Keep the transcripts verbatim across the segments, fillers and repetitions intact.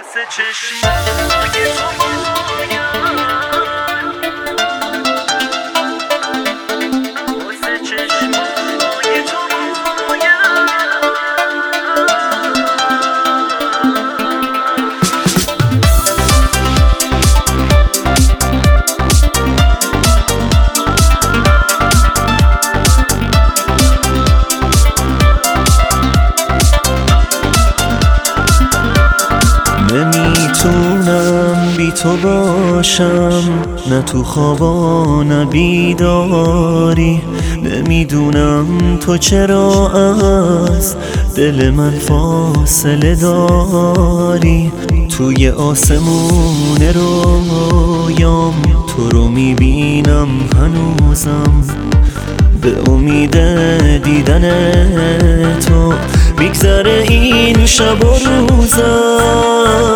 واسه چشمای تو باید، واسه چشمای تو نمیتونم بی تو باشم، نه تو خوابا نه بیداری. نمیدونم تو چرا از دل من فاصله داری. توی آسمون رویام تو رو میبینم هنوزم، به امید دیدن تو میگذره این شب و روزم.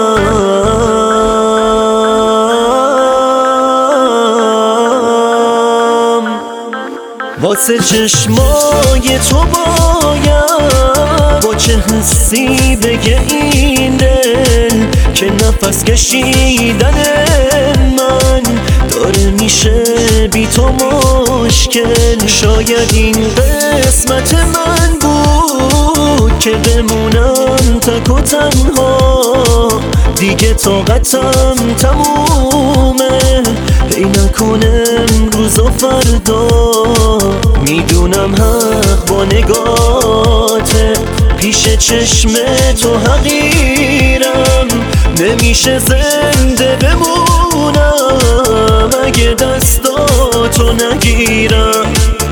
واسه چشمای تو باید با چه حسی بگه این دل که نفس کشیدن من داره میشه بی تو مشکل. شاید این قسمت من بود که بمونم تک و تنها، دیگه طاقتم تمومه ای نکنه امروز و فردا. میدونم حق با نگاته، پیش چشم تو حقیرم، نمیشه زنده بمونم اگه دستاتو نگیرم.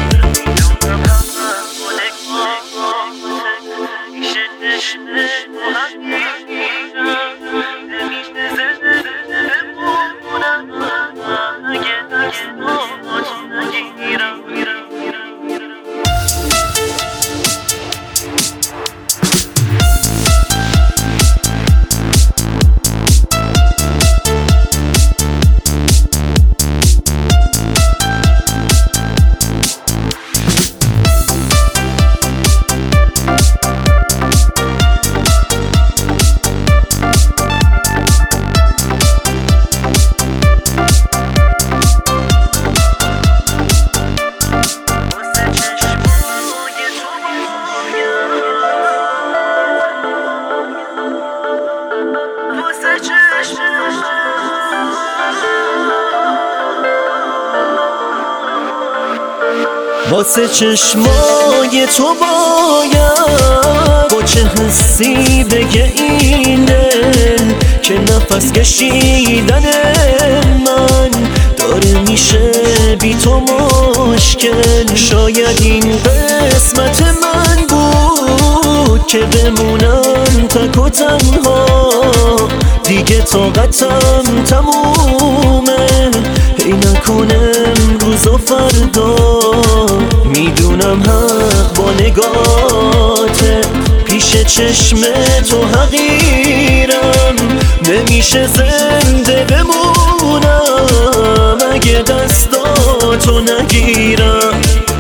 واسه چشمای تو باید با چه حسی بگه این دل که نفس کشیدن من داره میشه بی تو مشکل. شاید این قسمت من بود که بمونم تک و تنها، دیگه طاقتم تمومه ای نکنه امروز و فردا. میدونم حق با نگاته، پیش چشم تو حقیرم، نمیشه زنده بمونم اگه دستاتو نگیرم.